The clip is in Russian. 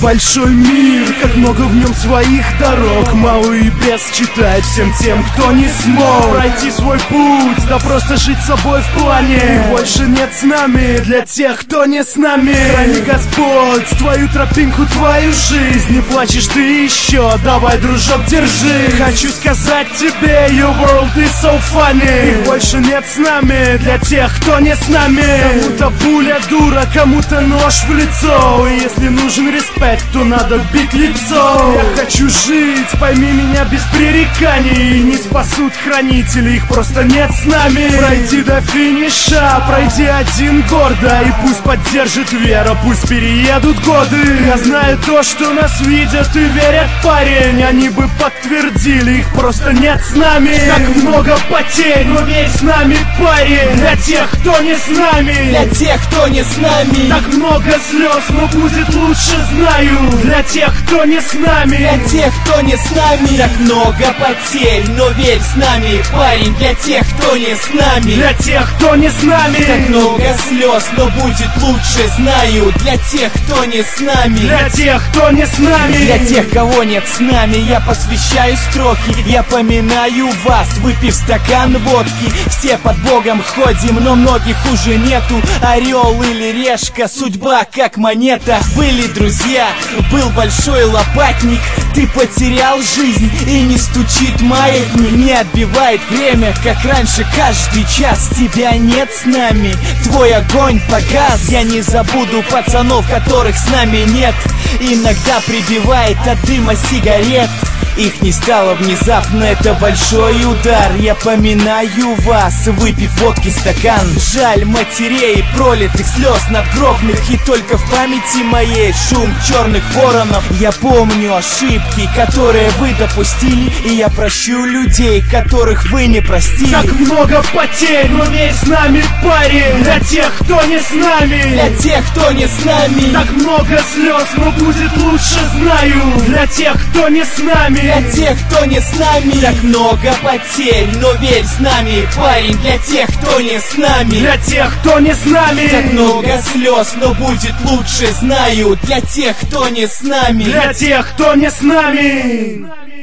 большой мир, как много в нем своих дорог. Мало и без читает всем тем, кто не смог пройти свой путь, да просто жить собой в плане. И больше нет с нами для тех, кто не с нами. Храни Господь твою тропинку, твою жизнь. Не плачешь ты еще, давай, дружок, держи. Хочу сказать тебе, your world is so funny. Их больше нет с нами для тех, кто не с нами. Кому-то пуля дура, кому-то нож в лицо. И если нужен респект, то надо бить лицо. Я хочу жить, пойми меня без пререканий. Не спасут хранители, их просто нет с нами. Пройди до финиша, пройди один гордо. И пусть поддержит вера, пусть переедут годы. Я знаю то, что нас видят и верят, парень. Они бы подтвердили, их просто нет с нами. Так много потерь, но верь с нами, парень. Для тех, кто не с нами, для тех, кто не с нами. Так много слез, но будет лучше, знаю. Для тех, кто не с нами, для тех, кто не с нами. Так много потерь, но верь с нами, парень. Для тех, кто не с нами, для тех, кто не с нами. Так много слез, но будет лучше, знаю. Для тех, кто не с нами, для тех, кто не с нами. Для тех, кого нет с нами, я посвящаю строки. Я поминаю вас, выпив стакан водки. Все под Богом ходим, но многих уже нету. Орел или решка, судьба как монета. Были друзья, был большой лопатник. Ты потерял жизнь и не стучит маятник. Не отбивает время, как раньше каждый час. Тебя нет с нами, твой огонь погас. Я не забуду пацанов, которых с нами нет. Иногда прибивает от дыма сигарет. Их не стало внезапно, это большой удар. Я поминаю вас, выпив водки стакан. Жаль матерей, пролитых слез надгробных. И только в памяти моей шум черных воронов. Я помню ошибки, которые вы допустили. И я прощу людей, которых вы не простили. Так много потерь, но верь с нами, парень. Для тех, кто не с нами, для тех, кто не с нами. Так много слез, но будет лучше, знаю. Для тех, кто не с нами, для тех, кто не с нами. Так много потерь, но верь с нами, парень. Для тех, кто не с нами, для тех, кто не с нами. Так много слез, но будет лучше, знаю. Для тех, кто не с нами, для тех, кто не с нами.